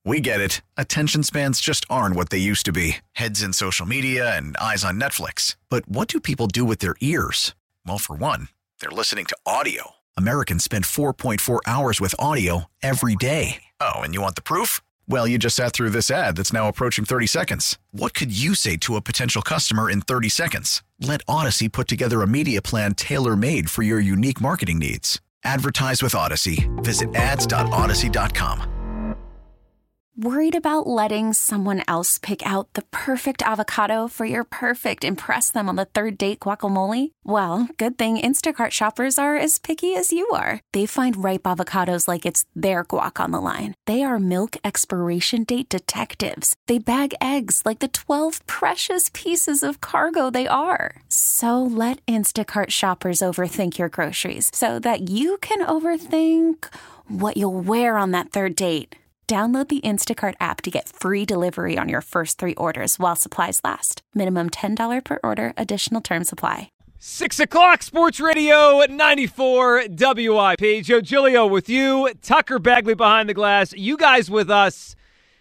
We get it. Attention spans just aren't what they used to be. Heads in social media and eyes on Netflix. But what do people do with their ears? Well, for one, they're listening to audio. Americans spend 4.4 hours with audio every day. Oh, and you want the proof? Well, you just sat through this ad that's now approaching 30 seconds. What could you say to a potential customer in 30 seconds? Let Odyssey put together a media plan tailor-made for your unique marketing needs. Advertise with Odyssey. Visit ads.odyssey.com. Worried about letting someone else pick out the perfect avocado for your perfect impress them on the third date guacamole? Well, good thing Instacart shoppers are as picky as you are. They find ripe avocados like it's their guac on the line. They are milk expiration date detectives. They bag eggs like the 12 precious pieces of cargo they are. So let Instacart shoppers overthink your groceries so that you can overthink what you'll wear on that third date. Download the Instacart app to get free delivery on your first 3 orders while supplies last. Minimum $10 per order. Additional terms apply. 6 o'clock, Sports Radio 94 WIP. Joe Giglio with you. Tucker Bagley behind the glass. You guys with us.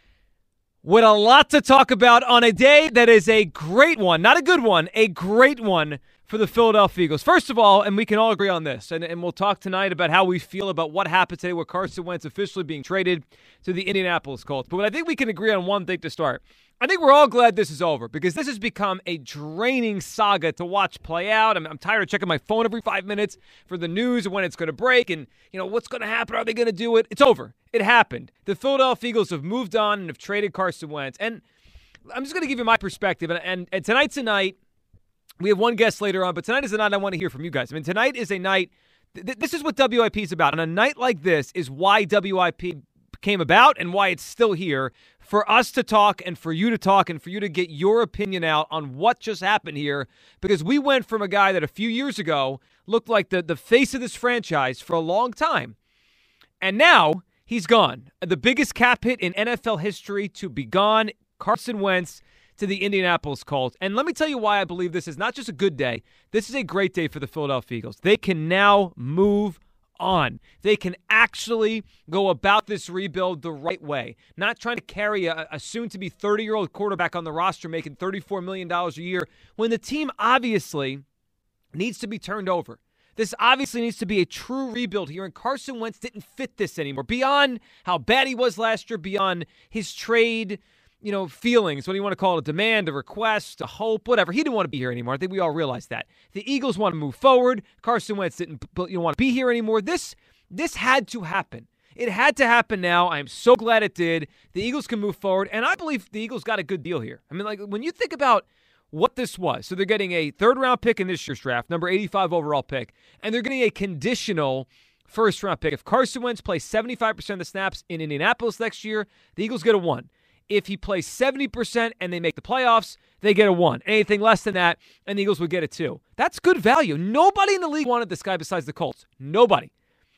With a lot to talk about on a day that is a great one. Not a good one, a great one for the Philadelphia Eagles. First of all, and we can all agree on this, and we'll talk tonight about how we feel about what happened today with Carson Wentz officially being traded to the Indianapolis Colts. But I think we can agree on one thing to start. I think we're all glad this is over because this has become a draining saga to watch play out. I'm tired of checking my phone every 5 minutes for the news and when it's going to break and, what's going to happen. Are they going to do it? It's over. It happened. The Philadelphia Eagles have moved on and have traded Carson Wentz. And I'm just going to give you my perspective. And tonight's a night. We have one guest later on, but tonight is the night I want to hear from you guys. I mean, tonight is a night. This is what WIP is about. And a night like this is why WIP came about and why it's still here for us to talk and for you to talk and for you to get your opinion out on what just happened here. Because we went from a guy that a few years ago looked like the face of this franchise for a long time. And now he's gone. The biggest cap hit in NFL history to be gone. Carson Wentz to the Indianapolis Colts. And let me tell you why I believe this is not just a good day. This is a great day for the Philadelphia Eagles. They can now move on. They can actually go about this rebuild the right way. Not trying to carry a soon-to-be 30-year-old quarterback on the roster making $34 million a year when the team obviously needs to be turned over. This obviously needs to be a true rebuild here, and Carson Wentz didn't fit this anymore. Beyond how bad he was last year, beyond his trade feelings, what do you want to call it, a demand, a request, a hope, whatever. He didn't want to be here anymore. I think we all realize that. The Eagles want to move forward. Carson Wentz didn't want to be here anymore. This had to happen. It had to happen now. I am so glad it did. The Eagles can move forward, and I believe the Eagles got a good deal here. I mean, like, when you think about what this was, so they're getting a third-round pick in this year's draft, number 85 overall pick, and they're getting a conditional first-round pick. If Carson Wentz plays 75% of the snaps in Indianapolis next year, the Eagles get a 1. If he plays 70% and they make the playoffs, they get a 1. Anything less than that, and the Eagles would get a 2. That's good value. Nobody in the league wanted this guy besides the Colts. Nobody.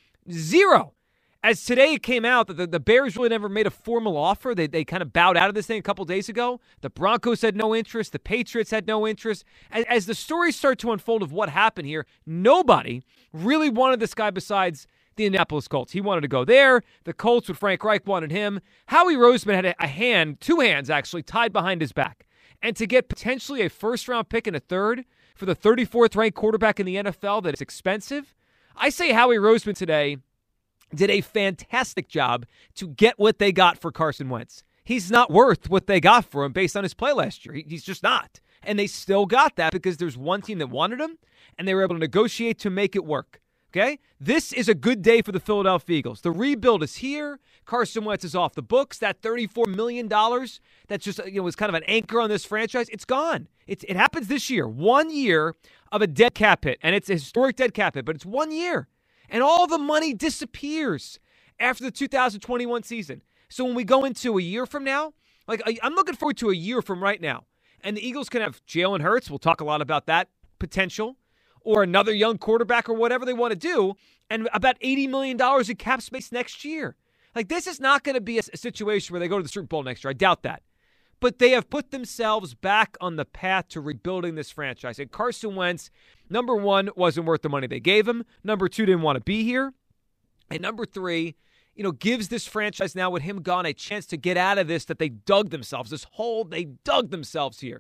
0. As today it came out that the Bears really never made a formal offer. They kind of bowed out of this thing a couple days ago. The Broncos had no interest. The Patriots had no interest. As the stories start to unfold of what happened here, nobody really wanted this guy besides the Indianapolis Colts. He wanted to go there. The Colts with Frank Reich wanted him. Howie Roseman had two hands actually, tied behind his back. And to get potentially a first-round pick and a third for the 34th ranked quarterback in the NFL that is expensive, I say Howie Roseman today did a fantastic job to get what they got for Carson Wentz. He's not worth what they got for him based on his play last year. He's just not. And they still got that because there's one team that wanted him, and they were able to negotiate to make it work. Okay? This is a good day for the Philadelphia Eagles. The rebuild is here. Carson Wentz is off the books. That $34 million that's just was kind of an anchor on this franchise, it's gone. It happens this year. 1 year of a dead cap hit, and it's a historic dead cap hit, but it's 1 year. And all the money disappears after the 2021 season. So when we go into a year from now, I'm looking forward to a year from right now. And the Eagles can have Jalen Hurts. We'll talk a lot about that potential. Or another young quarterback or whatever they want to do. And about $80 million in cap space next year. This is not going to be a situation where they go to the Super Bowl next year. I doubt that. But they have put themselves back on the path to rebuilding this franchise. And Carson Wentz, number one, wasn't worth the money they gave him. Number two, didn't want to be here. And number three, gives this franchise now with him gone a chance to get out of this that they dug themselves, this hole they dug themselves here.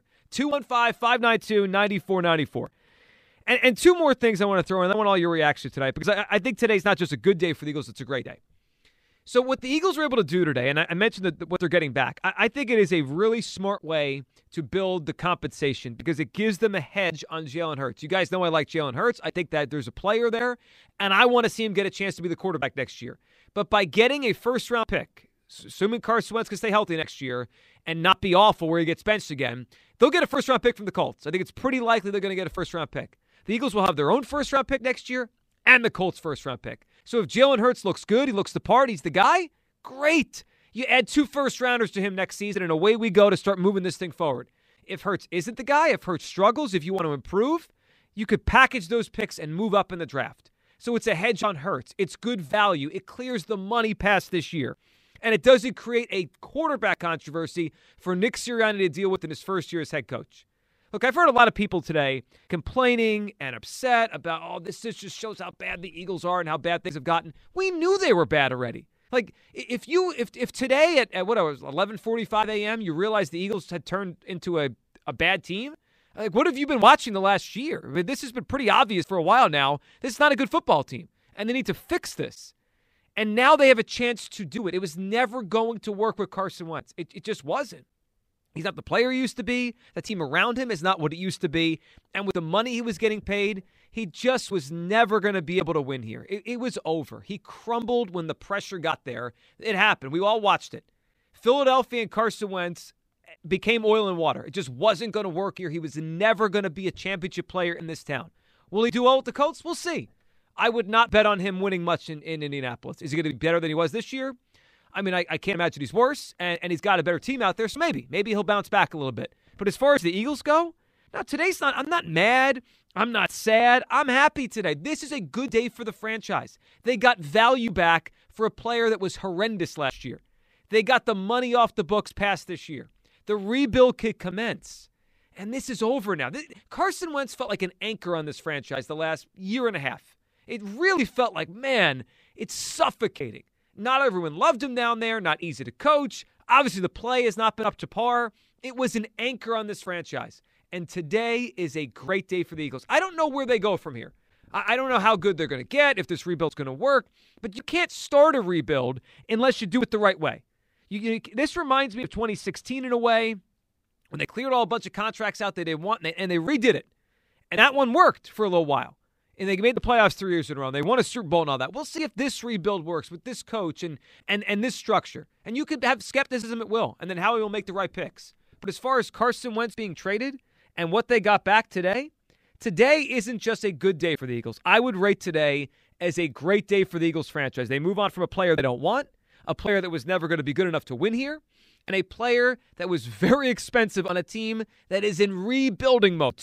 215-592-9494. And two more things I want to throw in. I want all your reactions tonight because I think today's not just a good day for the Eagles, it's a great day. So what the Eagles were able to do today, and I mentioned what they're getting back, I think it is a really smart way to build the compensation because it gives them a hedge on Jalen Hurts. You guys know I like Jalen Hurts. I think that there's a player there, and I want to see him get a chance to be the quarterback next year. But by getting a first-round pick, assuming Carson Wentz can stay healthy next year and not be awful where he gets benched again, they'll get a first-round pick from the Colts. I think it's pretty likely they're going to get a first-round pick. The Eagles will have their own first-round pick next year and the Colts' first-round pick. So if Jalen Hurts looks good, he looks the part, he's the guy, great. You add 2 first-rounders to him next season, and away we go to start moving this thing forward. If Hurts isn't the guy, if Hurts struggles, if you want to improve, you could package those picks and move up in the draft. So it's a hedge on Hurts. It's good value. It clears the money past this year. And it doesn't create a quarterback controversy for Nick Sirianni to deal with in his first year as head coach. Look, I've heard a lot of people today complaining and upset about, this just shows how bad the Eagles are and how bad things have gotten. We knew they were bad already. Like, if today at what it was, 11:45 a.m., you realize the Eagles had turned into a bad team, like, what have you been watching the last year? I mean, this has been pretty obvious for a while now. This is not a good football team, and they need to fix this. And now they have a chance to do it. It was never going to work with Carson Wentz. It just wasn't. He's not the player he used to be. The team around him is not what it used to be. And with the money he was getting paid, he just was never going to be able to win here. It was over. He crumbled when the pressure got there. It happened. We all watched it. Philadelphia and Carson Wentz became oil and water. It just wasn't going to work here. He was never going to be a championship player in this town. Will he do well with the Colts? We'll see. I would not bet on him winning much in Indianapolis. Is he going to be better than he was this year? I mean, I can't imagine he's worse, and he's got a better team out there, so maybe he'll bounce back a little bit. But as far as the Eagles go, now today's I'm not mad. I'm not sad. I'm happy today. This is a good day for the franchise. They got value back for a player that was horrendous last year. They got the money off the books past this year. The rebuild could commence. And this is over now. Carson Wentz felt like an anchor on this franchise the last year and a half. It really felt like, man, it's suffocating. Not everyone loved him down there, not easy to coach. Obviously, the play has not been up to par. It was an anchor on this franchise. And today is a great day for the Eagles. I don't know where they go from here. I don't know how good they're going to get, if this rebuild's going to work. But you can't start a rebuild unless you do it the right way. This reminds me of 2016 in a way, when they cleared all a bunch of contracts out that they didn't want, and they redid it. And that one worked for a little while. And they made the playoffs 3 years in a row. They won a Super Bowl and all that. We'll see if this rebuild works with this coach and this structure. And you could have skepticism at will, and then Howie will make the right picks. But as far as Carson Wentz being traded and what they got back today isn't just a good day for the Eagles. I would rate today as a great day for the Eagles franchise. They move on from a player they don't want, a player that was never going to be good enough to win here, and a player that was very expensive on a team that is in rebuilding mode.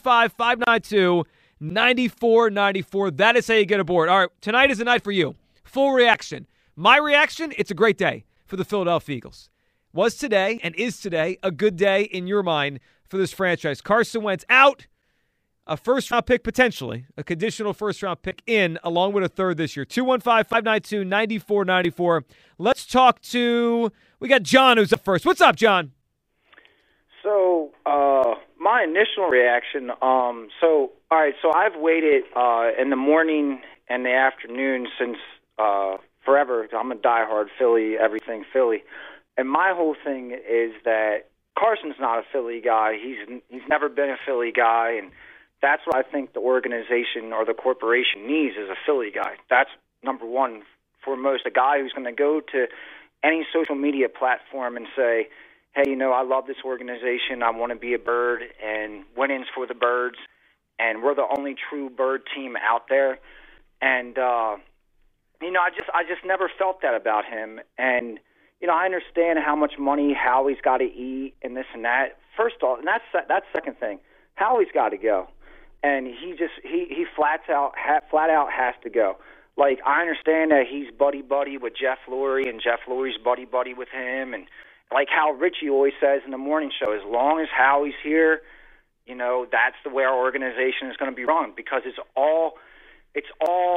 215-592-9494. That is how you get aboard. All right, tonight is the night for you. Full reaction. My reaction, it's a great day for the Philadelphia Eagles. Was today and is today a good day in your mind for this franchise? Carson Wentz out. A first-round pick potentially, a conditional first-round pick in, along with a third this year. 215-592-9494. Let's talk to, we got John who's up first. What's up, John? So, my initial reaction, all right, so I've waited in the morning and the afternoon since forever. I'm a diehard Philly, everything Philly. And my whole thing is that Carson's not a Philly guy. He's never been a Philly guy, and that's what I think the organization or the corporation needs is a Philly guy. That's number one foremost, a guy who's going to go to any social media platform and say, hey, I love this organization. I want to be a Bird, and winning's for the Birds, and we're the only true Bird team out there. And, I just never felt that about him. And, I understand how much money Howie's got to eat and this and that. First of all, and that's second thing, Howie's got to go. And he flat out has to go. Like, I understand that he's buddy-buddy with Jeff Lurie, and Jeff Lurie's buddy-buddy with him. And like how Richie always says in the morning show, as long as Howie's here, that's the way our organization is going to be run, because it's all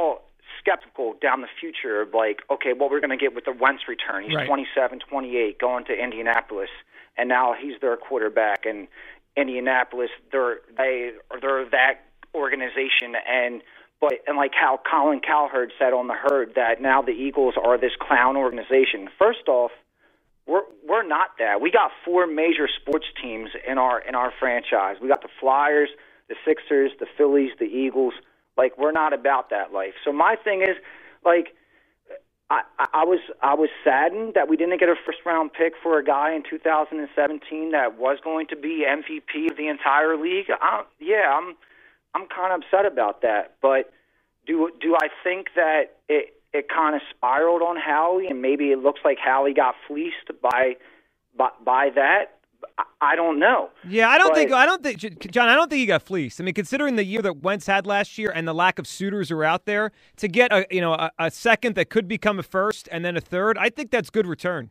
skeptical down the future of like, okay, what we're going to get with the Wentz return. He's Right. 27, 28, going to Indianapolis, and now he's their quarterback. And Indianapolis, they're that organization, and like how Colin Cowherd said on the Herd that now the Eagles are this clown organization. First off, we're not that. We got 4 major sports teams in our franchise. We got the Flyers, the Sixers, the Phillies, the Eagles. Like, we're not about that life. So my thing is, like, I was saddened that we didn't get a first-round pick for a guy in 2017 that was going to be MVP of the entire league. I'm kind of upset about that. But do I think that it kind of spiraled on Howie, and maybe it looks like Howie got fleeced by that? I don't know. Yeah, I don't think, John, I don't think he got fleeced. I mean, considering the year that Wentz had last year and the lack of suitors are out there, to get a second that could become a first and then a third, I think that's good return.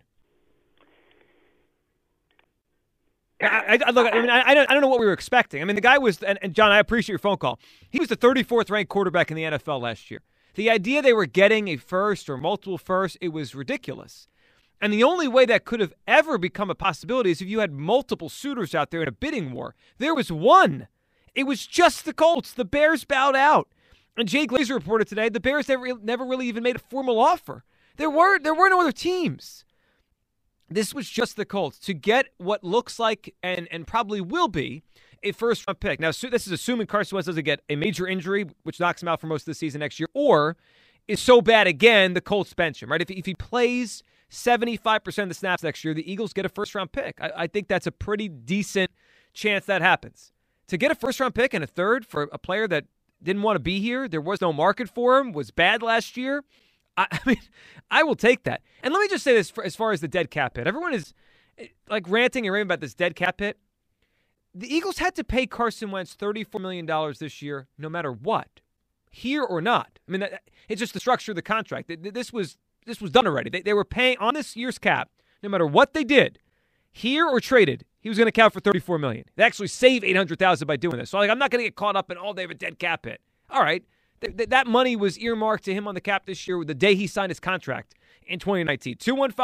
I don't know what we were expecting. I mean, the guy was, and John, I appreciate your phone call. He was the 34th ranked quarterback in the NFL last year. The idea they were getting a first or multiple firsts, it was ridiculous. And the only way that could have ever become a possibility is if you had multiple suitors out there in a bidding war. There was one. It was just the Colts. The Bears bowed out. And Jay Glazer reported today the Bears never really even made a formal offer. There were no other teams. This was just the Colts to get what looks like and probably will be a first-round pick. Now, this is assuming Carson Wentz doesn't get a major injury, which knocks him out for most of the season next year, or is so bad again, the Colts bench him, right? If he plays 75% of the snaps next year, the Eagles get a first-round pick. I think that's a pretty decent chance that happens. To get a first-round pick and a third for a player that didn't want to be here, there was no market for him, was bad last year, I mean, I will take that. And let me just say this as far as the dead cap hit. Everyone is like ranting and raving about this dead cap hit. The Eagles had to pay Carson Wentz $34 million this year no matter what, here or not. I mean, it's just the structure of the contract. This was done already. They were paying on this year's cap, no matter what they did, here or traded, he was going to count for $34 million. They actually save $800,000 by doing this. So I'm not going to get caught up in, they have a dead cap hit. All right. That money was earmarked to him on the cap this year with the day he signed his contract in 2019.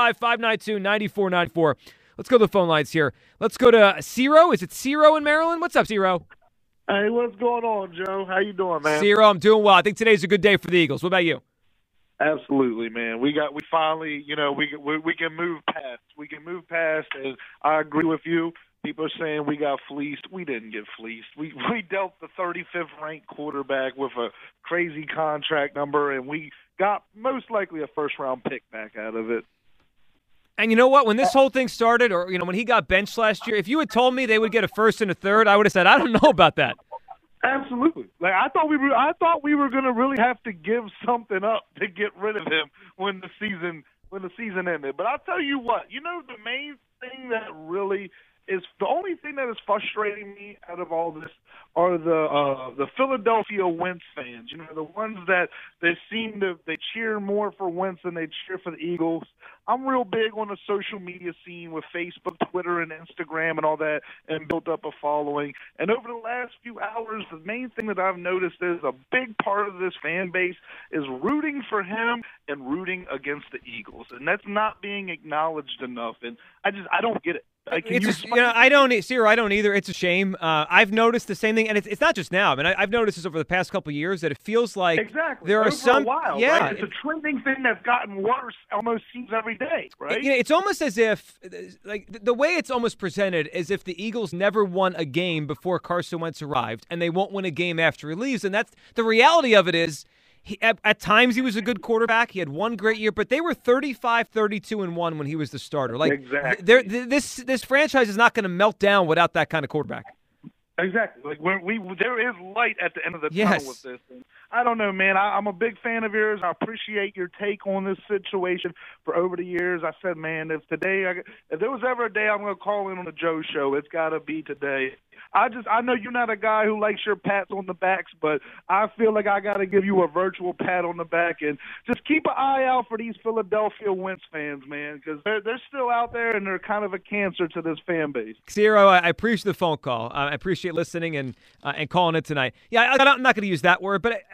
215-592-9494. Let's go to the phone lines here. Let's go to Ciro. Is it Ciro in Maryland? What's up, Ciro? Hey, what's going on, Joe? How you doing, man? Ciro, I'm doing well. I think today's a good day for the Eagles. What about you? Absolutely, man. We finally, we can move past. We can move past, and I agree with you. People are saying we got fleeced. We didn't get fleeced. We dealt the 35th ranked quarterback with a crazy contract number, and we got most likely a first-round pick back out of it. And you know what? When this whole thing started, or when he got benched last year, if you had told me they would get a first and a third, I would have said, I don't know about that. Absolutely. Like I thought we were going to really have to give something up to get rid of him when the season ended. But I'll tell you what, the main thing that really is the only thing that is frustrating me out of all this are the Philadelphia Wentz fans. The ones that they cheer more for Wentz than they cheer for the Eagles. I'm real big on the social media scene with Facebook, Twitter, and Instagram and all that, and built up a following. And over the last few hours, the main thing that I've noticed is a big part of this fan base is rooting for him and rooting against the Eagles, and that's not being acknowledged enough. And I don't get it. I don't either. It's a shame. I've noticed the same thing, and it's not just now. I mean, I've noticed this over the past couple of years that it feels like there are over some. A while, yeah, right? It's a trending thing that's gotten worse. Almost seems every day, right? It's almost as if, like, the way it's almost presented is if the Eagles never won a game before Carson Wentz arrived, and they won't win a game after he leaves. And that's the reality of it is. At times he was a good quarterback. He had one great year, but they were 35-32-1 when he was the starter. Like exactly. This franchise is not going to melt down without that kind of quarterback. Exactly. Like there is light at the end of the tunnel with this. And I don't know, man. I'm a big fan of yours. I appreciate your take on this situation. For over the years, I said, man, if there was ever a day I'm going to call in on the Joe Show, it's got to be today. I know you're not a guy who likes your pats on the backs, but I feel like I got to give you a virtual pat on the back and just keep an eye out for these Philadelphia Wentz fans, man, because they're still out there and they're kind of a cancer to this fan base. Ciro, I appreciate the phone call. I appreciate listening and calling it tonight. Yeah, I'm not going to use that word, but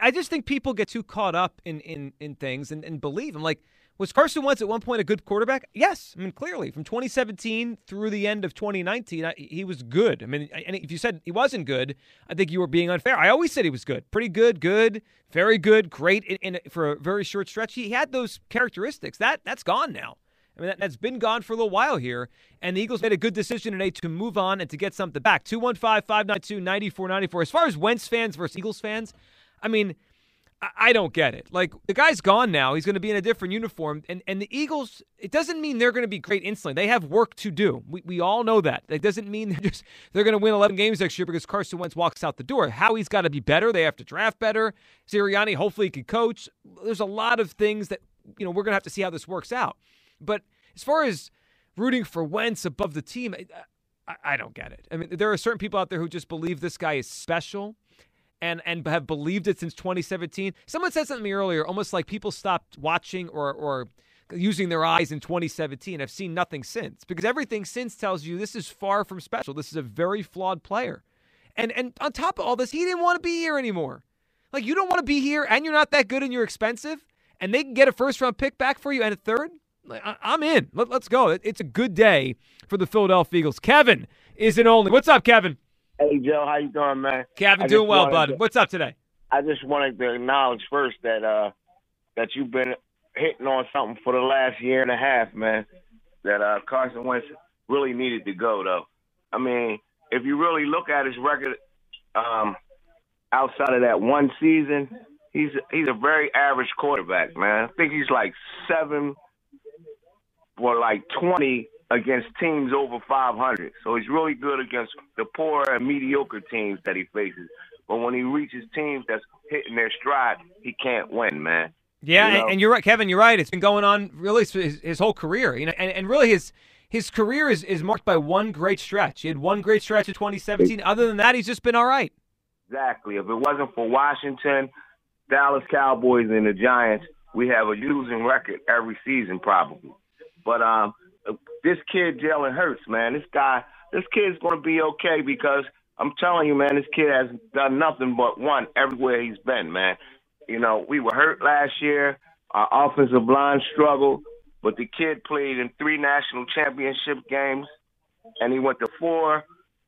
I just think people get too caught up in things and believe them. Like, was Carson Wentz at one point a good quarterback? Yes. I mean, clearly, from 2017 through the end of 2019, he was good. I mean, and if you said he wasn't good, I think you were being unfair. I always said he was good. Pretty good, very good, great for a very short stretch. He had those characteristics. That's gone now. I mean, that's been gone for a little while here, and the Eagles made a good decision today to move on and to get something back. 215-592-9494. As far as Wentz fans versus Eagles fans, I mean, I don't get it. Like, the guy's gone now. He's going to be in a different uniform. And the Eagles, it doesn't mean they're going to be great instantly. They have work to do. We all know that. It doesn't mean they're going to win 11 games next year because Carson Wentz walks out the door. Howie's got to be better. They have to draft better. Sirianni, hopefully, he can coach. There's a lot of things that, we're going to have to see how this works out. But as far as rooting for Wentz above the team, I don't get it. I mean, there are certain people out there who just believe this guy is special and have believed it since 2017. Someone said something to me earlier, almost like people stopped watching or using their eyes in 2017. I've seen nothing since, because everything since tells you this is far from special. This is a very flawed player. And on top of all this, he didn't want to be here anymore. Like, you don't want to be here, and you're not that good and you're expensive, and they can get a first-round pick back for you and a third? I'm in. Let's go. It's a good day for the Philadelphia Eagles. Kevin is in Olney. What's up, Kevin? Hey, Joe. How you doing, man? Kevin, doing well, bud. What's up today? I just wanted to acknowledge first that you've been hitting on something for the last year and a half, man, that Carson Wentz really needed to go, though. I mean, if you really look at his record outside of that one season, he's a very average quarterback, man. I think he's like 20 against teams over 500. So he's really good against the poor and mediocre teams that he faces. But when he reaches teams that's hitting their stride, he can't win, man. Yeah, and you're right, Kevin. You're right. It's been going on really his whole career. And really his career is marked by one great stretch. He had one great stretch in 2017. Other than that, he's just been all right. Exactly. If it wasn't for Washington, Dallas Cowboys, and the Giants, we have a losing record every season probably. But this kid, Jalen Hurts, man, this kid's going to be okay, because I'm telling you, man, this kid has done nothing but won everywhere he's been, man. We were hurt last year. Our offensive line struggled, but the kid played in 3 national championship games, and he went to 4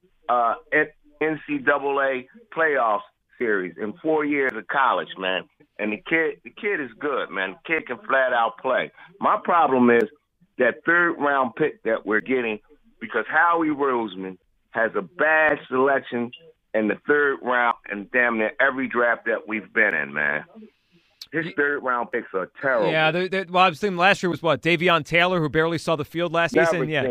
NCAA playoff series in 4 years of college, man. And the kid is good, man. The kid can flat out play. My problem is that 3rd round pick that we're getting, because Howie Roseman has a bad selection in the 3rd round and damn near every draft that we've been in, man. His 3rd round picks are terrible. Yeah, well, I was thinking last year was what? Davion Taylor, who barely saw the field last season? Yeah.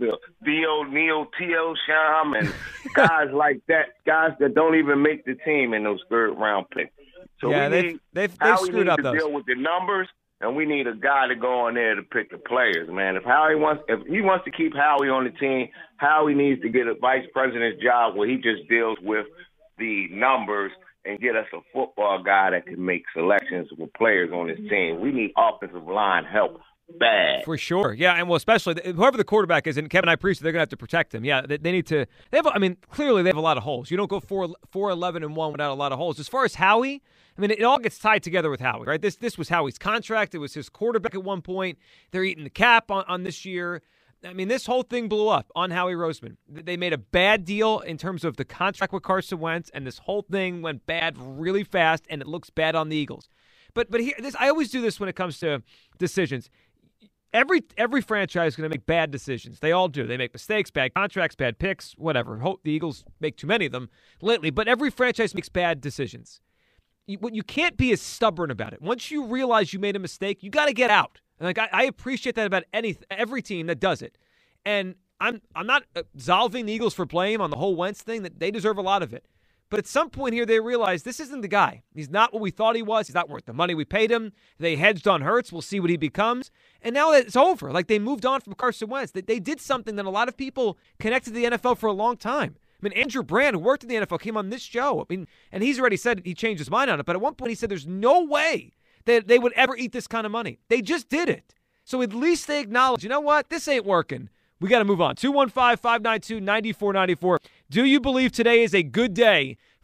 Theo Neal, T.O. Sham, and guys like that, guys that don't even make the team in those 3rd round picks. So yeah, they've screwed up those. Deal with the numbers, and we need a guy to go in there to pick the players, man. If he wants to keep Howie on the team, Howie needs to get a vice president's job where he just deals with the numbers and get us a football guy that can make selections with players on his team. We need offensive line help bad. For sure. Yeah, and well, especially whoever the quarterback is, and Kevin, I appreciate they're going to have to protect him. Yeah, they need to. Clearly they have a lot of holes. You don't go 4-11-1 without a lot of holes. As far as Howie, I mean, it all gets tied together with Howie, right? This was Howie's contract. It was his quarterback at one point. They're eating the cap on this year. I mean, this whole thing blew up on Howie Roseman. They made a bad deal in terms of the contract with Carson Wentz, and this whole thing went bad really fast, and it looks bad on the Eagles. But here, I always do this when it comes to decisions. Every franchise is going to make bad decisions. They all do. They make mistakes, bad contracts, bad picks, whatever. Hope the Eagles make too many of them lately. But every franchise makes bad decisions. You can't be as stubborn about it. Once you realize you made a mistake, you got to get out. And I appreciate that about every team that does it. And I'm not absolving the Eagles for blame on the whole Wentz thing. That they deserve a lot of it. But at some point here, they realize this isn't the guy. He's not what we thought he was. He's not worth the money we paid him. They hedged on Hurts. We'll see what he becomes. And now it's over. Like, they moved on from Carson Wentz. They did something that a lot of people connected to the NFL for a long time. I mean, Andrew Brand, who worked in the NFL, came on this show. I mean, and he's already said he changed his mind on it. But at one point, he said there's no way that they would ever eat this kind of money. They just did it. So at least they acknowledge, you know what? This ain't working. We got to move on. 215-592-9494. Do you believe today is a good day for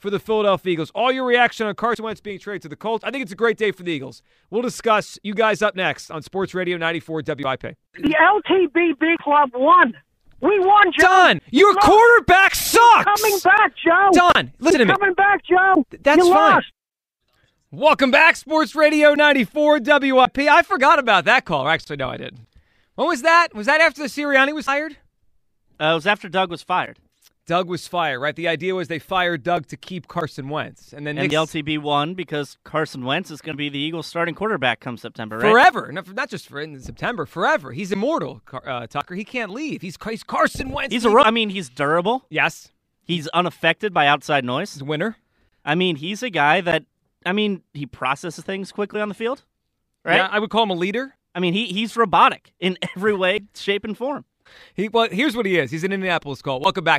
for the Philadelphia Eagles. All your reaction on Carson Wentz being traded to the Colts. I think it's a great day for the Eagles. We'll discuss you guys up next on Sports Radio 94 WIP. The LTBB club won. We won, Joe. Don, your quarterback sucks. Coming back, Joe. Don, listen to me. Coming back, Joe. That's you fine. Lost. Welcome back, Sports Radio 94 WIP. I forgot about that call. Actually, no, I didn't. When was that? Was that after the Sirianni was hired? It was after Doug was fired. Doug was fired, right? The idea was they fired Doug to keep Carson Wentz. And then the LTB won because Carson Wentz is going to be the Eagles' starting quarterback come September, right? Forever. Not just in September. Forever. He's immortal, Tucker. He can't leave. He's Carson Wentz. He's durable. Yes. He's unaffected by outside noise. He's a winner. I mean, he's a guy that, he processes things quickly on the field, right? Yeah, I would call him a leader. I mean, he's robotic in every way, shape, and form. Well, here's what he is. He's an Indianapolis Colt. Welcome back.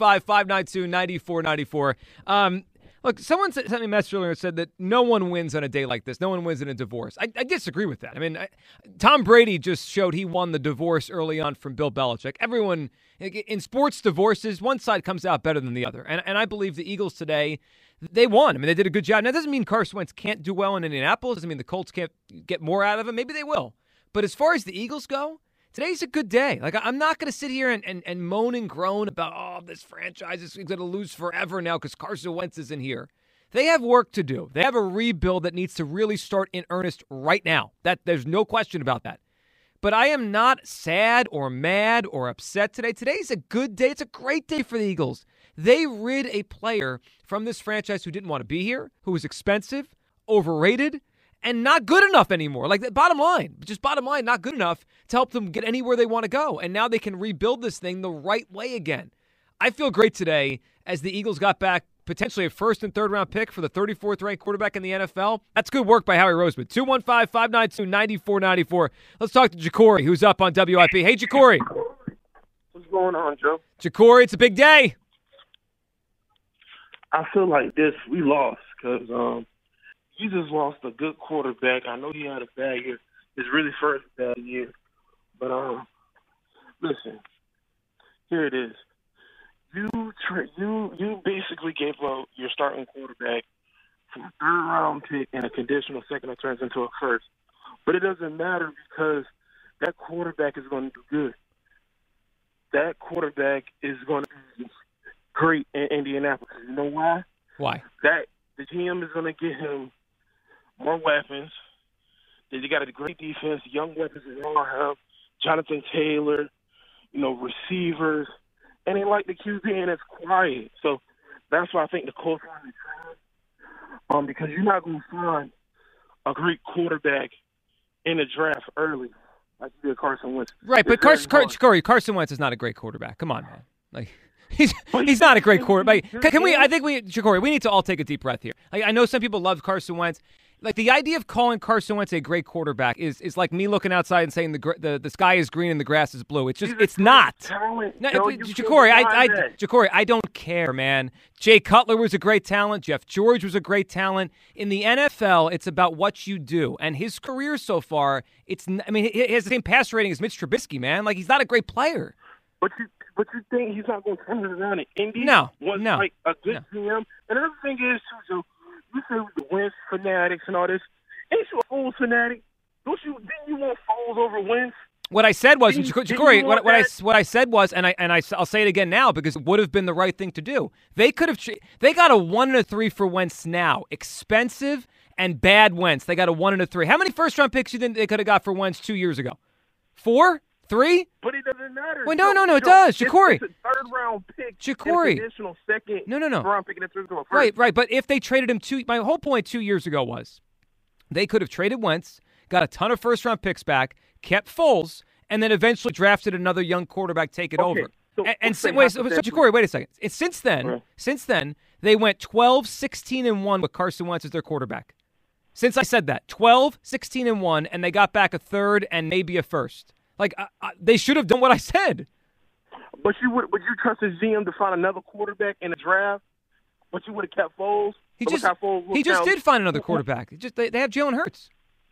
215-592-9494. Look, someone sent me a message earlier and said that no one wins on a day like this. No one wins in a divorce. I disagree with that. I mean, Tom Brady just showed he won the divorce early on from Bill Belichick. Everyone, in sports divorces, one side comes out better than the other. And I believe the Eagles today, they won. I mean, they did a good job. Now, that doesn't mean Carson Wentz can't do well in Indianapolis. It doesn't mean the Colts can't get more out of him. Maybe they will. But as far as the Eagles go, today's a good day. Like, I'm not going to sit here and moan and groan about, this franchise is going to lose forever now because Carson Wentz isn't here. They have work to do. They have a rebuild that needs to really start in earnest right now. There's no question about that. But I am not sad or mad or upset today. Today's a good day. It's a great day for the Eagles. They rid a player from this franchise who didn't want to be here, who was expensive, overrated, and not good enough anymore. Like, bottom line, not good enough to help them get anywhere they want to go. And now they can rebuild this thing the right way again. I feel great today as the Eagles got back potentially a first and third round pick for the 34th ranked quarterback in the NFL. That's good work by Howie Roseman. 215-592-9494. Let's talk to Jacory, who's up on WIP. Hey, Jacory. What's going on, Joe? Jacory, it's a big day. I feel like we lost because he just lost a good quarterback. I know he had a bad year. His really first bad year. But, listen, here it is. You basically gave up your starting quarterback for a third-round pick and a conditional second that turns into a first. But it doesn't matter because that quarterback is going to do good. That quarterback is going to be great in Indianapolis. You know why? Why? The GM is going to get him more weapons. They got a great defense, young weapons around him, Jonathan Taylor, receivers. And they like the QB, and it's quiet. So that's why I think the Colts are in the draft. Because you're not going to find a great quarterback in the draft early like you did Carson Wentz. Right, but Carson Wentz is not a great quarterback. Come on, man. Like, he's not a great quarterback. Jacory, we need to all take a deep breath here. I know some people love Carson Wentz. Like, the idea of calling Carson Wentz a great quarterback is like me looking outside and saying the sky is green and the grass is blue. It's not. Jacory, I don't care, man. Jay Cutler was a great talent. Jeff George was a great talent. In the NFL, it's about what you do. And his career so far, he has the same pass rating as Mitch Trubisky, man. Like, he's not a great player. But you think he's not going to turn it around in Indy? No. Like a good GM. And another thing is, too, you say the Wentz fanatics and all this. Ain't you a Foles fanatic? Didn't you want Foles over Wentz? What I said was, Jacory, what I said was, and I'll say it again now because it would have been the right thing to do. They got a 1 and a 3 for Wentz now. Expensive and bad Wentz. They got a 1 and a 3. How many first-round picks you think they could have got for Wentz 2 years ago? 4? 3? But it doesn't matter. Well, no, it does. Jacory. It's a third-round pick. Jacory. An additional second. No. Round pick and a first. Right. But if they traded him my whole point 2 years ago was they could have traded Wentz, got a ton of first-round picks back, kept Foles, and then eventually drafted another young quarterback, take it over. So Jacory, wait a second. And since then, they went 12-16-1 with Carson Wentz as their quarterback. Since I said that, 12-16-1, and they got back a third and maybe a first. Like, they should have done what I said. But would you trust his GM to find another quarterback in the draft? But you would have kept Foles? He just did find another quarterback. They have Jalen Hurts.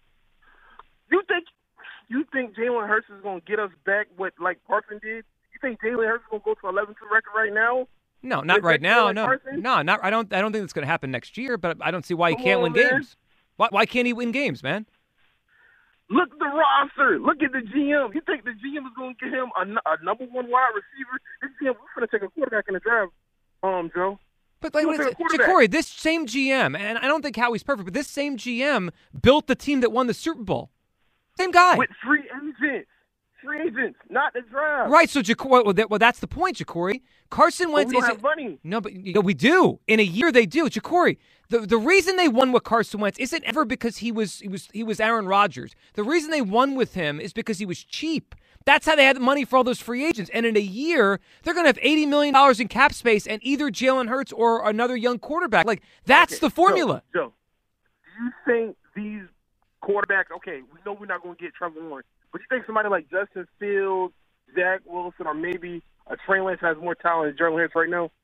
You think Jalen Hurts is going to get us back what like Parson did? You think Jalen Hurts is going to go to 11-2 record right now? No, not right now. Like No, Carson? no, not. I don't think that's going to happen next year. But I don't see why he Come can't on, win man. games. Why can't he win games, man? Look at the roster. Look at the GM. You think the GM is going to get him a number one wide receiver? This GM, we're going to take a quarterback in the draft, Joe. But like, Jacory, this same GM, and I don't think Howie's perfect, but this same GM built the team that won the Super Bowl. Same guy. With free agents, not the draft. Right, so Jacory, well, that's the point, Jacory. Carson Wentz we don't have money. No, but we do. In a year, they do. Jacory, the reason they won with Carson Wentz isn't ever because he was Aaron Rodgers. The reason they won with him is because he was cheap. That's how they had the money for all those free agents. And in a year, they're going to have $80 million in cap space and either Jalen Hurts or another young quarterback. Like, that's the formula. Joe, do you think these quarterbacks, okay, we know we're not going to get Trevor Lawrence, but you think somebody like Justin Fields, Zach Wilson, or maybe a Trey Lance has more talent than Jalen Hurts right now?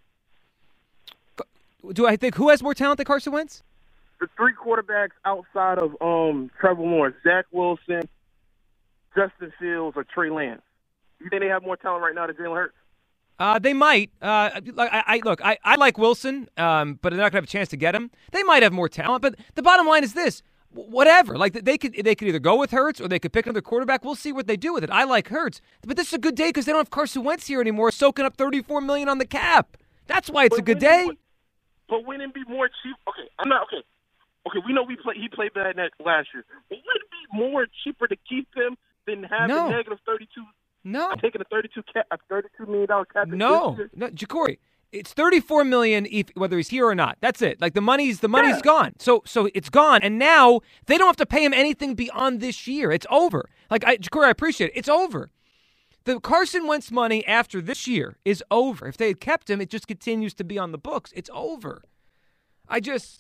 Do I think who has more talent than Carson Wentz? The three quarterbacks outside of Trevor Lawrence, Zach Wilson, Justin Fields, or Trey Lance. You think they have more talent right now than Jalen Hurts? They might. I like Wilson, but they're not going to have a chance to get him. They might have more talent, but the bottom line is this. Whatever. Like, they could either go with Hurts or they could pick another quarterback. We'll see what they do with it. I like Hurts. But this is a good day because they don't have Carson Wentz here anymore, soaking up $34 million on the cap. That's why it's a good day. But wouldn't it be more cheap? Okay, I'm not okay. Okay, we know he played bad last year. But wouldn't it be more cheaper to keep him than have a negative 32? No. Taking a $32 million cap. No, Jacory. It's $34 million whether he's here or not. That's it. Like, the money's gone. So it's gone, and now they don't have to pay him anything beyond this year. It's over. Like, Jacory, I appreciate it. It's over. The Carson Wentz money after this year is over. If they had kept him, it just continues to be on the books. It's over. I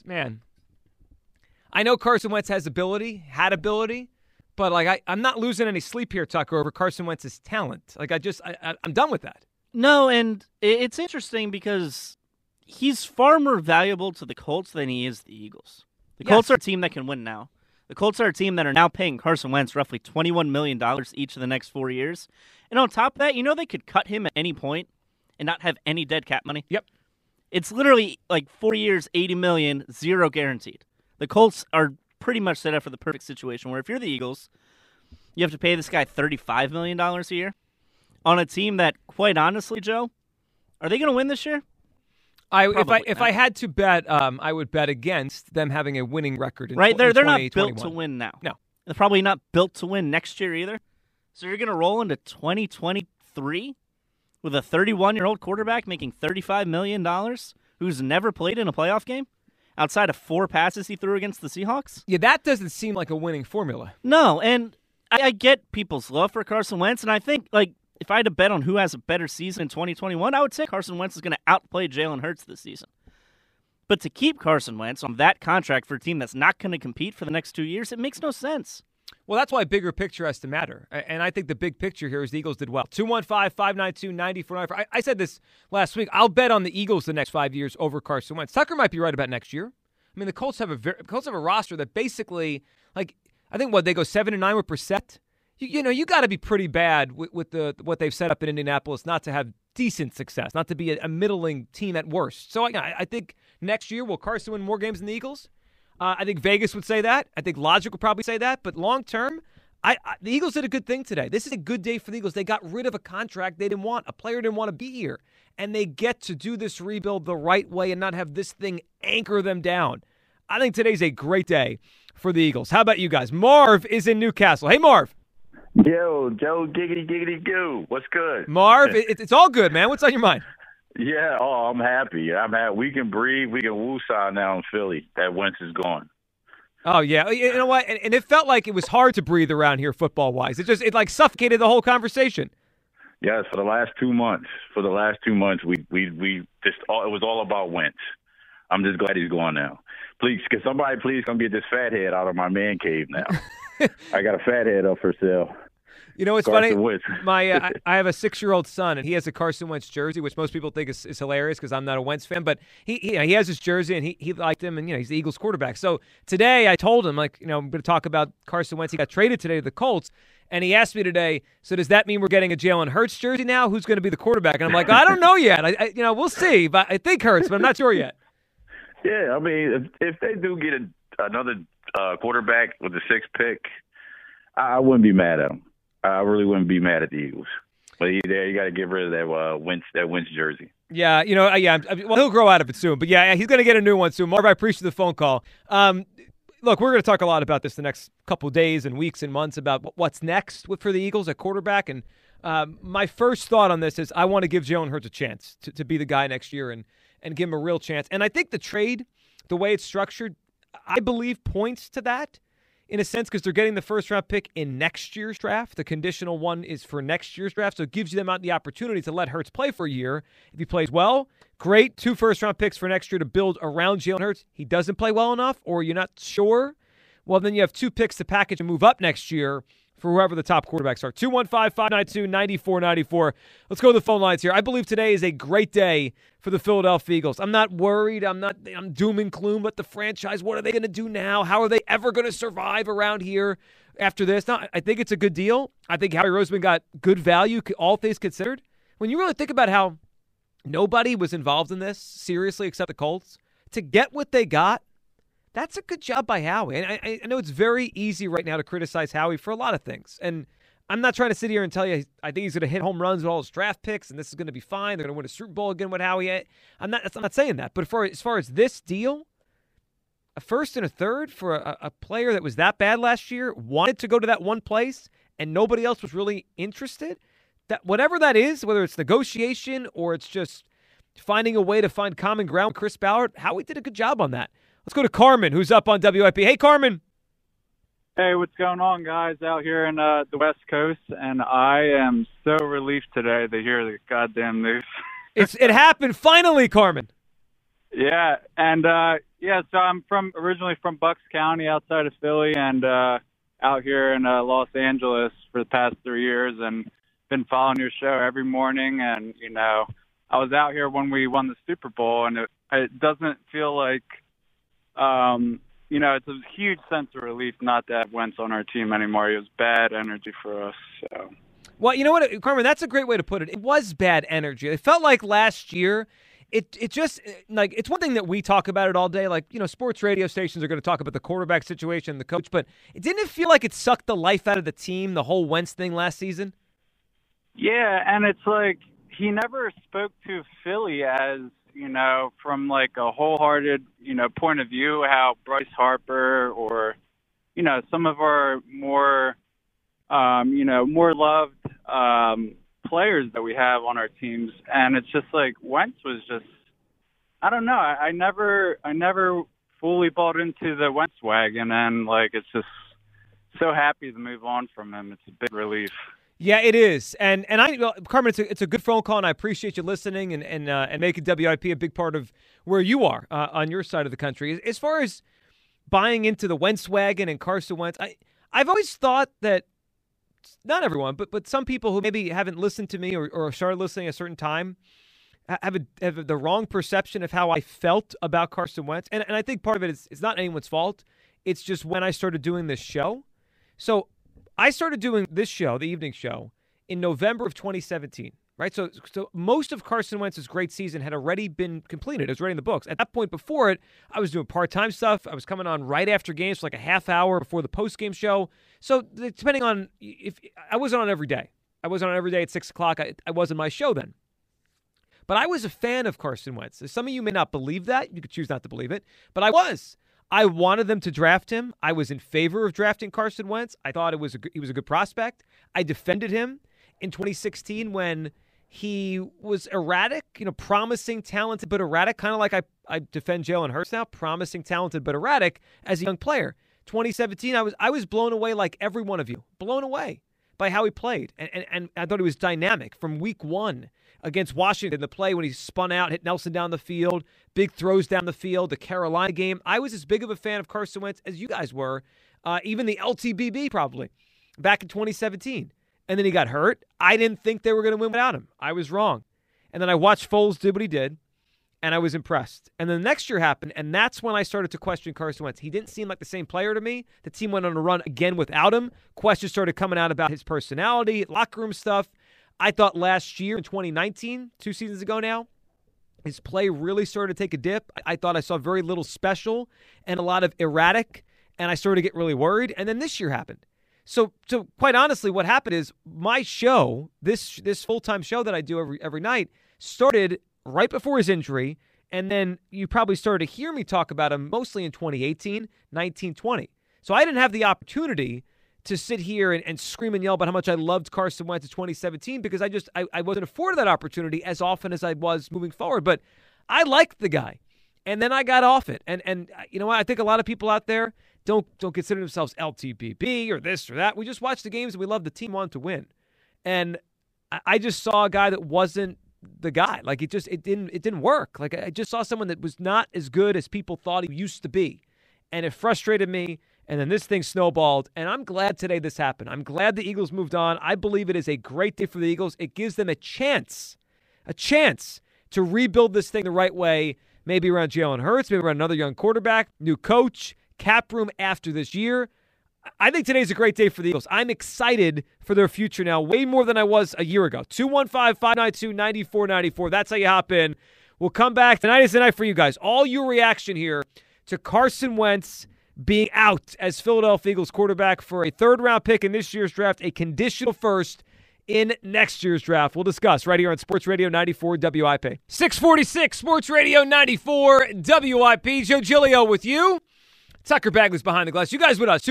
know Carson Wentz had ability, but like I'm not losing any sleep here, Tucker, over Carson Wentz's talent. Like, I'm done with that. No, and it's interesting because he's far more valuable to the Colts than he is the Eagles. The Colts are a team that can win now. The Colts are a team that are now paying Carson Wentz roughly $21 million each of the next 4 years. And on top of that, they could cut him at any point and not have any dead cap money. Yep. It's literally like 4 years, $80 million, zero guaranteed. The Colts are pretty much set up for the perfect situation where if you're the Eagles, you have to pay this guy $35 million a year on a team that, quite honestly, Joe, are they going to win this year? If I had to bet, I would bet against them having a winning record. They're not built to win now. No, they're probably not built to win next year either. So you're going to roll into 2023 with a 31-year-old quarterback making $35 million, who's never played in a playoff game outside of 4 passes he threw against the Seahawks. Yeah, that doesn't seem like a winning formula. No, and I get people's love for Carson Wentz, and I think if I had to bet on who has a better season in 2021, I would say Carson Wentz is going to outplay Jalen Hurts this season. But to keep Carson Wentz on that contract for a team that's not going to compete for the next 2 years, it makes no sense. Well, that's why bigger picture has to matter. And I think the big picture here is the Eagles did well. 215-592-9494. I said this last week. I'll bet on the Eagles the next 5 years over Carson Wentz. Tucker might be right about next year. I mean, the Colts have a roster that basically, I think they go 7-9 with Brissett. You got to be pretty bad with what they've set up in Indianapolis not to have decent success, not to be a middling team at worst. So I think next year will Carson win more games than the Eagles? I think Vegas would say that. I think Logic would probably say that. But long term, the Eagles did a good thing today. This is a good day for the Eagles. They got rid of a contract they didn't want. A player didn't want to be here. And they get to do this rebuild the right way and not have this thing anchor them down. I think today's a great day for the Eagles. How about you guys? Marv is in Newcastle. Hey, Marv. Yo, Joe, giggity goo. What's good? Marv, it's all good, man. What's on your mind? Yeah, I'm happy. We can breathe. We can woosah now in Philly. That Wentz is gone. Oh, yeah. You know what? And it felt like it was hard to breathe around here football-wise. It suffocated the whole conversation. Yes, for the last 2 months. We just it was all about Wentz. I'm just glad he's gone now. Please, can somebody please come get this fat head out of my man cave now? I got a fat head up for sale. You know what's Carson funny? Wentz. I have a 6-year-old son, and he has a Carson Wentz jersey, which most people think is hilarious because I'm not a Wentz fan. But he has his jersey, and he liked him, and he's the Eagles quarterback. So today I told him, I'm going to talk about Carson Wentz. He got traded today to the Colts, and he asked me today, so does that mean we're getting a Jalen Hurts jersey now? Who's going to be the quarterback? And I'm like, I don't know yet. We'll see. But I think Hurts, but I'm not sure yet. Yeah, I mean, if they do get another quarterback with the 6th pick, I wouldn't be mad at them. I really wouldn't be mad at the Eagles. But you got to get rid of that Wentz jersey. Yeah, well, he'll grow out of it soon. But yeah, he's going to get a new one soon. Marv, I appreciate the phone call. Look, we're going to talk a lot about this the next couple of days and weeks and months about what's next for the Eagles at quarterback. And my first thought on this is I want to give Jalen Hurts a chance to be the guy next year and give him a real chance. And I think the trade, the way it's structured, I believe points to that. In a sense, because they're getting the first-round pick in next year's draft. The conditional one is for next year's draft, so it gives them the opportunity to let Hurts play for a year. If he plays well, great. 2 first-round picks for next year to build around Jalen Hurts. He doesn't play well enough, or you're not sure, well, then you have 2 picks to package and move up next year for whoever the top quarterbacks are. 215-592-9494. Let's go to the phone lines here. I believe today is a great day for the Philadelphia Eagles. I'm not worried. I'm doom and gloom, but the franchise, what are they going to do now? How are they ever going to survive around here after this? No, I think it's a good deal. I think Howie Roseman got good value, all things considered. When you really think about how nobody was involved in this, seriously, except the Colts, to get what they got, that's a good job by Howie. And I know it's very easy right now to criticize Howie for a lot of things. And I'm not trying to sit here and tell you I think he's going to hit home runs with all his draft picks and this is going to be fine. They're going to win a Super Bowl again with Howie. I'm not saying that. But as far as this deal, a first and a third for a player that was that bad last year, wanted to go to that one place, and nobody else was really interested, that whatever that is, whether it's negotiation or it's just finding a way to find common ground with Chris Ballard, Howie did a good job on that. Let's go to Carmen, who's up on WIP. Hey, Carmen. Hey, what's going on, guys, out here in the West Coast? And I am so relieved today to hear the goddamn news. It happened finally, Carmen. Yeah, and so I'm originally from Bucks County, outside of Philly, and out here in Los Angeles for the past 3 years, and been following your show every morning. And I was out here when we won the Super Bowl, and it doesn't feel like. It's a huge sense of relief not to have Wentz on our team anymore. It was bad energy for us. So. Well, you know what, Carmen, that's a great way to put it. It was bad energy. It felt like last year, it just, like, it's one thing that we talk about it all day. Like, sports radio stations are going to talk about the quarterback situation, the coach, but didn't it feel like it sucked the life out of the team, the whole Wentz thing last season? Yeah, and it's like he never spoke to Philly as, from like a wholehearted, point of view, how Bryce Harper or, some of our more, more loved players that we have on our teams. And it's just like Wentz was just, I don't know. I never fully bought into the Wentz wagon, and like it's just so happy to move on from him. It's a big relief. Yeah, it is, and Carmen, it's a good phone call, and I appreciate you listening and making WIP a big part of where you are on your side of the country. As far as buying into the Wentz wagon and Carson Wentz, I've always thought that not everyone, but some people who maybe haven't listened to me or started listening at a certain time have the wrong perception of how I felt about Carson Wentz, and I think part of it is it's not anyone's fault. It's just when I started doing this show, so. I started doing this show, the evening show, in November of 2017, right? So most of Carson Wentz's great season had already been completed. It was already in the books. At that point before it, I was doing part-time stuff. I was coming on right after games for like a half hour before the post-game show. So depending on if I wasn't on every day. I wasn't on every day at 6 o'clock. I wasn't my show then. But I was a fan of Carson Wentz. Some of you may not believe that. You could choose not to believe it. But I was. I wanted them to draft him. I was in favor of drafting Carson Wentz. I thought he was a good prospect. I defended him in 2016 when he was erratic, promising, talented, but erratic, kind of like I defend Jalen Hurts now, promising, talented, but erratic as a young player. 2017, I was blown away like every one of you, blown away by how he played. And I thought he was dynamic from week one against Washington, the play when he spun out, hit Nelson down the field, big throws down the field, the Carolina game. I was as big of a fan of Carson Wentz as you guys were, even the LTBB probably, back in 2017. and then he got hurt. I didn't think they were going to win without him. I was wrong. And then I watched Foles do what he did, and I was impressed. And then the next year happened, and that's when I started to question Carson Wentz. He didn't seem like the same player to me. The team went on a run again without him. Questions started coming out about his personality, locker room stuff. I thought last year in 2019, 2 seasons ago now, his play really started to take a dip. I thought I saw very little special and a lot of erratic, and I started to get really worried. And then this year happened. So quite honestly, what happened is my show, this full-time show that I do every night, started right before his injury, and then you probably started to hear me talk about him mostly in 2018, 19, 20. So I didn't have the opportunity to sit here and scream and yell about how much I loved Carson Wentz in 2017 because I wasn't afforded that opportunity as often as I was moving forward. But I liked the guy, and then I got off it. And you know what? I think a lot of people out there don't consider themselves LTBB or this or that. We just watch the games and we love the team wanting to win. And I just saw a guy that wasn't the guy. Like it didn't work. Like I just saw someone that was not as good as people thought he used to be. And it frustrated me. And then this thing snowballed, and I'm glad today this happened. I'm glad the Eagles moved on. I believe it is a great day for the Eagles. It gives them a chance to rebuild this thing the right way, maybe around Jalen Hurts, maybe around another young quarterback, new coach, cap room after this year. I think today's a great day for the Eagles. I'm excited for their future now, way more than I was a year ago. 215-592-9494. That's how you hop in. We'll come back. Tonight is the night for you guys. All your reaction here to Carson Wentz being out as Philadelphia Eagles quarterback for a third-round pick in this year's draft, a conditional first in next year's draft. We'll discuss right here on Sports Radio 94 WIP. 646 Sports Radio 94 WIP. Joe Giglio with you. Tucker Bagley's behind the glass. You guys with us.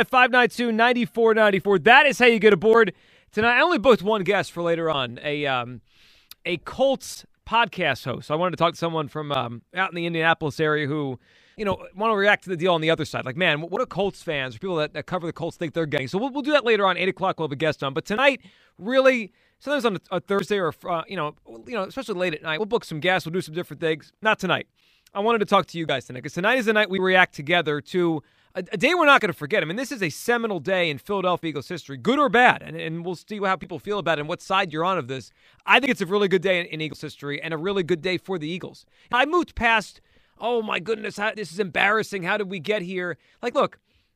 215-592-9494. That is how you get aboard tonight. I only booked one guest for later on, a Colts podcast host. I wanted to talk to someone from out in the Indianapolis area who want to react to the deal on the other side. Like, man, what do Colts fans or people that cover the Colts think they're getting? So we'll do that later on. 8 o'clock, we'll have a guest on. But tonight, really, sometimes on a Thursday or, especially late at night, we'll book some guests. We'll do some different things. Not tonight. I wanted to talk to you guys tonight because tonight is the night we react together to a day we're not going to forget. I mean, this is a seminal day in Philadelphia Eagles history, good or bad, and we'll see how people feel about it and what side you're on of this. I think it's a really good day in Eagles history and a really good day for the Eagles. I moved past, oh my goodness, this is embarrassing. How did we get here? Like, look,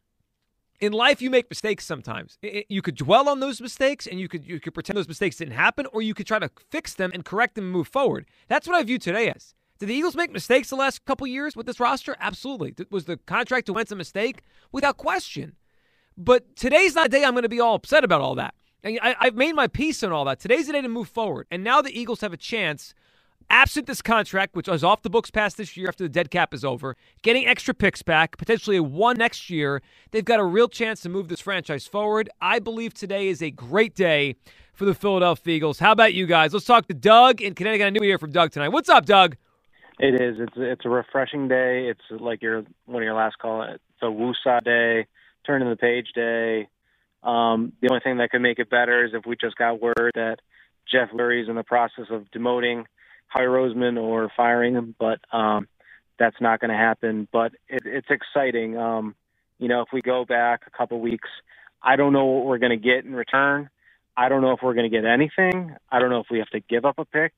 in life you make mistakes sometimes. You could dwell on those mistakes and you could pretend those mistakes didn't happen, or you could try to fix them and correct them and move forward. That's what I view today as. Did the Eagles make mistakes the last couple years with this roster? Absolutely. Was the contract to Wentz a mistake? Without question. But today's not a day I'm going to be all upset about all that. I've made my peace on all that. Today's the day to move forward. And now the Eagles have a chance, absent this contract, which was off the books past this year after the dead cap is over, getting extra picks back, potentially a one next year. They've got a real chance to move this franchise forward. I believe today is a great day for the Philadelphia Eagles. How about you guys? Let's talk to Doug in Connecticut. I knew we hear from Doug tonight. What's up, Doug? It is. It's a refreshing day. It's like one of your last call. It's a woosah day, turning the page day. The only thing that could make it better is if we just got word that Jeff Lurie is in the process of demoting Howie Roseman or firing him, but that's not going to happen. But it's exciting. If we go back a couple weeks, I don't know what we're going to get in return. I don't know if we're going to get anything. I don't know if we have to give up a pick.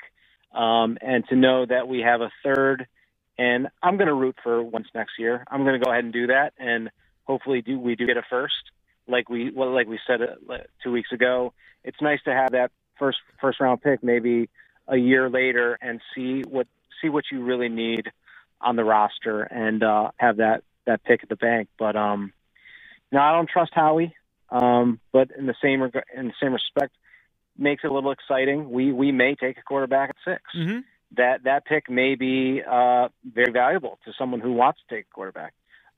And to know that we have a third, and I'm going to root for Wentz next year. I'm going to go ahead and do that, and hopefully we do get a first, like we said 2 weeks ago. It's nice to have that first round pick maybe a year later and see what you really need on the roster and have that pick at the bank. But no, I don't trust Howie. But in the same respect, makes it a little exciting. We may take a quarterback at 6. Mm-hmm. That pick may be very valuable to someone who wants to take a quarterback.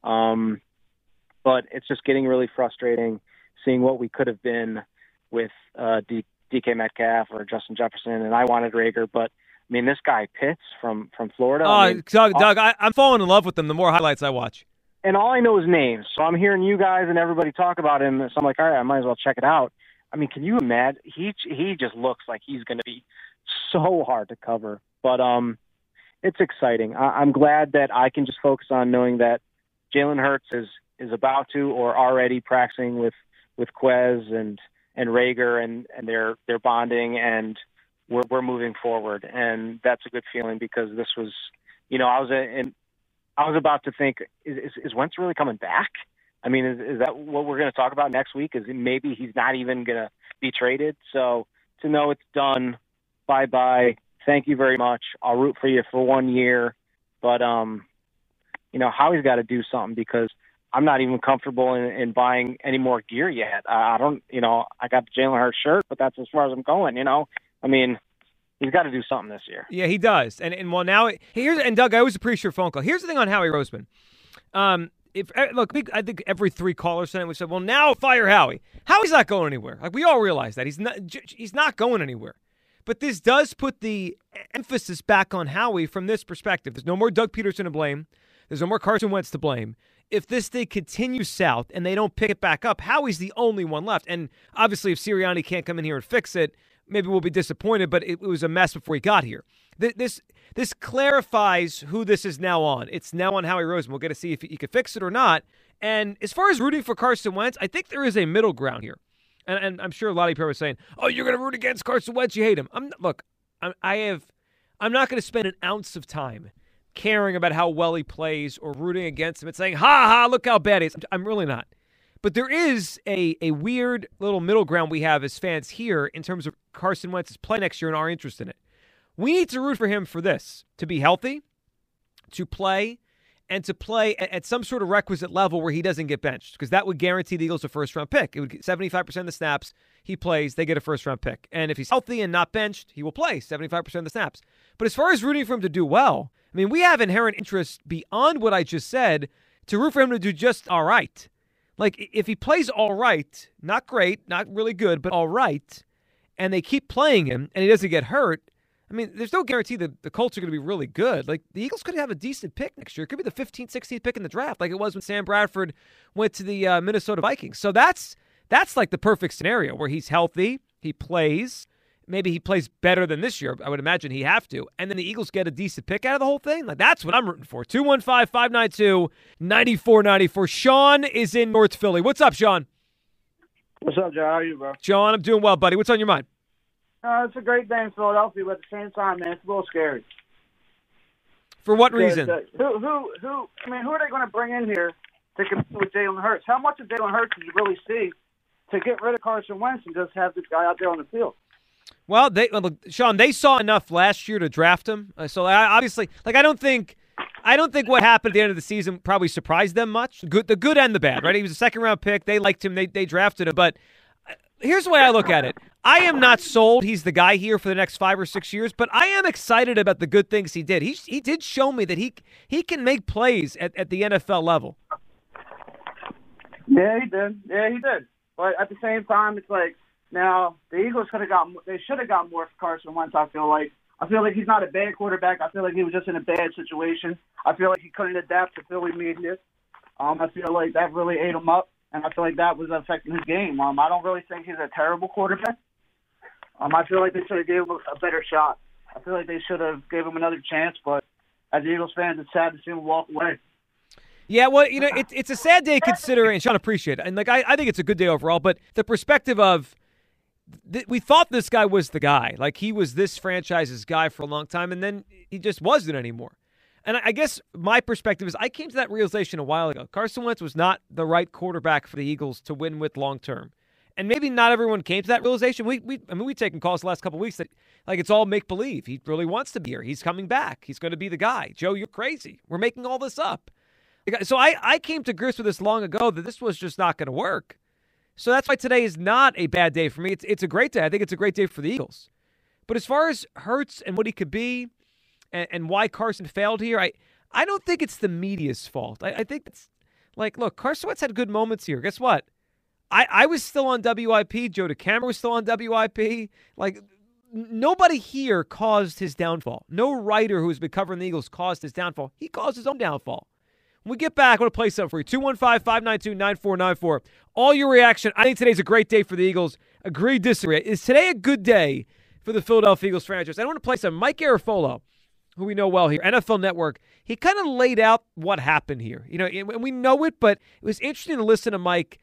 But it's just getting really frustrating seeing what we could have been with DK Metcalf or Justin Jefferson, and I wanted Rager, but I mean this guy Pitts from Florida. Doug, I'm falling in love with him the more highlights I watch. And all I know is names, so I'm hearing you guys and everybody talk about him, so I'm like, all right, I might as well check it out. I mean, can you imagine? He just looks like he's going to be so hard to cover. But it's exciting. I'm glad that I can just focus on knowing that Jalen Hurts is about to or already practicing with Quez and Rager and they're bonding and we're moving forward, and that's a good feeling because this was, I was about to think, is Wentz really coming back? I mean, is that what we're going to talk about next week? Is maybe he's not even going to be traded? So to know it's done, bye-bye, thank you very much. I'll root for you for 1 year. But, Howie's got to do something because I'm not even comfortable in buying any more gear yet. I don't, I got the Jalen Hurts shirt, but that's as far as I'm going, I mean, he's got to do something this year. Yeah, he does. And well, now Doug, I always appreciate your phone call. Here's the thing on Howie Roseman. I think every 3 callers tonight we said, well, now fire Howie. Howie's not going anywhere. Like, we all realize that he's not going anywhere. But this does put the emphasis back on Howie from this perspective. There's no more Doug Peterson to blame. There's no more Carson Wentz to blame. If this thing continues south and they don't pick it back up, Howie's the only one left. And obviously, if Sirianni can't come in here and fix it, maybe we'll be disappointed, but it was a mess before he got here. This clarifies who this is now on. It's now on Howie Roseman. We'll get to see if he could fix it or not. And as far as rooting for Carson Wentz, I think there is a middle ground here. And I'm sure a lot of people are saying, oh, you're going to root against Carson Wentz, you hate him. I'm not going to spend an ounce of time caring about how well he plays or rooting against him and saying, look how bad he is. I'm really not. But there is a weird little middle ground we have as fans here in terms of Carson Wentz's play next year and our interest in it. We need to root for him for this, to be healthy, to play, and to play at some sort of requisite level where he doesn't get benched, because that would guarantee the Eagles a first-round pick. It would get 75% of the snaps he plays, they get a first-round pick. And if he's healthy and not benched, he will play 75% of the snaps. But as far as rooting for him to do well, I mean, we have inherent interest beyond what I just said to root for him to do just all right. Like, if he plays all right, not great, not really good, but all right, and they keep playing him and he doesn't get hurt, I mean, there's no guarantee that the Colts are going to be really good. Like, the Eagles could have a decent pick next year. It could be the 15th, 16th pick in the draft, like it was when Sam Bradford went to the Minnesota Vikings. So that's like the perfect scenario where he's healthy, he plays. Maybe he plays better than this year. I would imagine he'd have to. And then the Eagles get a decent pick out of the whole thing. Like, that's what I'm rooting for. 215-592-9494. Sean is in North Philly. What's up, Sean? What's up, John? How are you, bro? Sean, I'm doing well, buddy. What's on your mind? It's a great day in Philadelphia, but at the same time, man, it's a little scary. For what reason? Who are they going to bring in here to compete with Jalen Hurts? How much of Jalen Hurts did you really see to get rid of Carson Wentz and just have this guy out there on the field? Well, Sean, they saw enough last year to draft him. So obviously, I don't think what happened at the end of the season probably surprised them much. The good and the bad, right? He was a second-round pick. They liked him. They drafted him. But here's the way I look at it. I am not sold he's the guy here for the next 5 or 6 years, but I am excited about the good things he did. He did show me that he can make plays at the NFL level. Yeah, he did. But at the same time, it's like, now the Eagles should have got more for Carson Wentz. I feel like he's not a bad quarterback. I feel like he was just in a bad situation. I feel like he couldn't adapt to Philly media. I feel like that really ate him up, and I feel like that was affecting his game. I don't really think he's a terrible quarterback. I feel like they should have gave him a better shot. I feel like they should have gave him another chance, but as Eagles fans, it's sad to see him walk away. Yeah, well, it's a sad day considering, Sean, appreciate it. And I think it's a good day overall, but the perspective of we thought this guy was the guy. Like, he was this franchise's guy for a long time, and then he just wasn't anymore. And I guess my perspective is I came to that realization a while ago. Carson Wentz was not the right quarterback for the Eagles to win with long term. And maybe not everyone came to that realization. We've taken calls the last couple of weeks that, like, it's all make-believe. He really wants to be here. He's coming back. He's going to be the guy. Joe, you're crazy. We're making all this up. So I came to grips with this long ago that this was just not going to work. So that's why today is not a bad day for me. It's a great day. I think it's a great day for the Eagles. But as far as Hurts and what he could be and why Carson failed here, I don't think it's the media's fault. I think it's like, look, Carson Wentz had good moments here. Guess what? I was still on WIP. Joe DeCamera was still on WIP. Like, nobody here caused his downfall. No writer who has been covering the Eagles caused his downfall. He caused his own downfall. When we get back, I want to play something for you. 215-592-9494. All your reaction. I think today's a great day for the Eagles. Agree, disagree. Is today a good day for the Philadelphia Eagles franchise? I want to play some Mike Garafolo, who we know well here, NFL Network. He kind of laid out what happened here. And we know it, but it was interesting to listen to Mike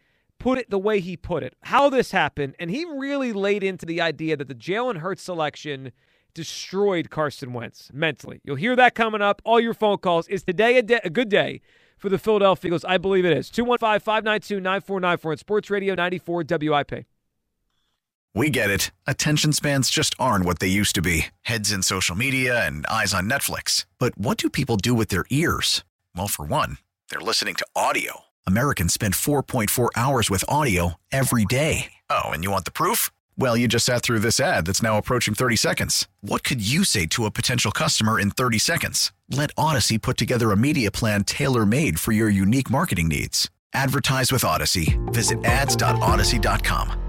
put it the way he put it, how this happened, and he really laid into the idea that the Jalen Hurts selection destroyed Carson Wentz mentally. You'll hear that coming up. All your phone calls. Is today a good day for the Philadelphia Eagles? I believe it is. 215-592-9494 on Sports Radio 94 WIP. We get it. Attention spans just aren't what they used to be. Heads in social media and eyes on Netflix. But what do people do with their ears? Well, for one, they're listening to audio. Americans spend 4.4 hours with audio every day. Oh, and you want the proof? Well, you just sat through this ad that's now approaching 30 seconds. What could you say to a potential customer in 30 seconds? Let Odyssey put together a media plan tailor-made for your unique marketing needs. Advertise with Odyssey. Visit ads.odyssey.com.